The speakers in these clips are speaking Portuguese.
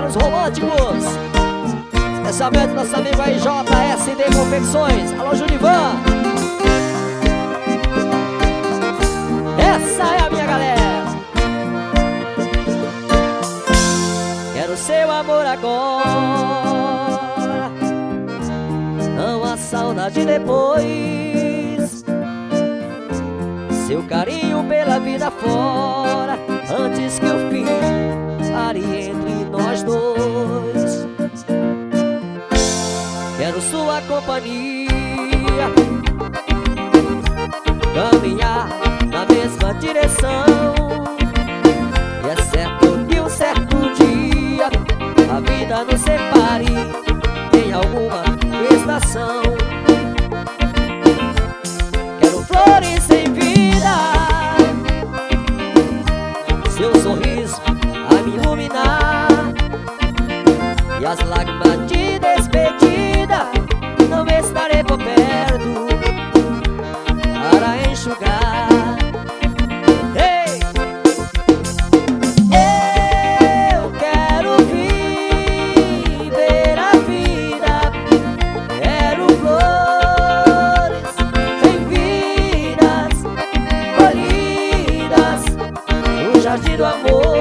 Sonhos Românticos. Especialmente nosso amigo aí, JSD Confecções. Alô, Junivan. Essa é a minha galera. Quero seu amor agora, não há saudade depois. Seu carinho pela vida fora, antes que o fim pare entre nós dois. Quero sua companhia, caminhar na mesma direção. E é certo que um certo dia a vida nos separe em alguma estação. Quero flores em vida, seu sorriso a me iluminar, e as lágrimas de despedida não estarei por perto para enxugar. Ei! Eu quero viver a vida, quero flores em vidas colhidas no jardim do amor.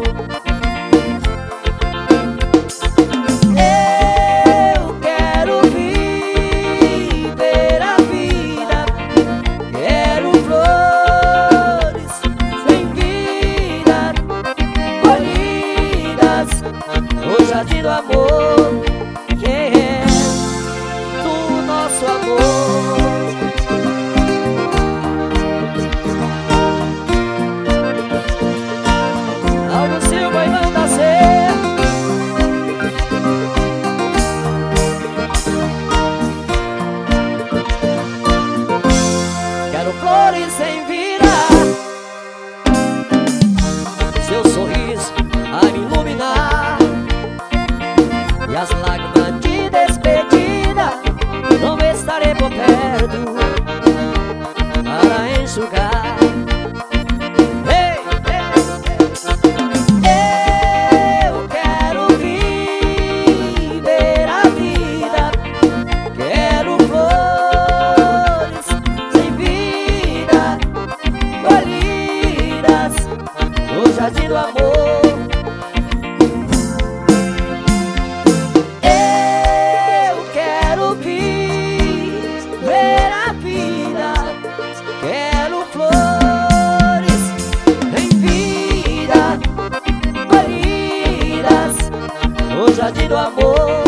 Jardim do amor, que é do nosso amor. Aldo Silva e não dá certo. Quero flores em vida, seu sorriso a me iluminar, e as lágrimas de despedida não estarei por perto para enxugar. Ei, ei, ei. Eu quero viver a vida, quero flores sem vida colhidas no jardim do amor. Quero flores em vida colhidas no jardim do amor.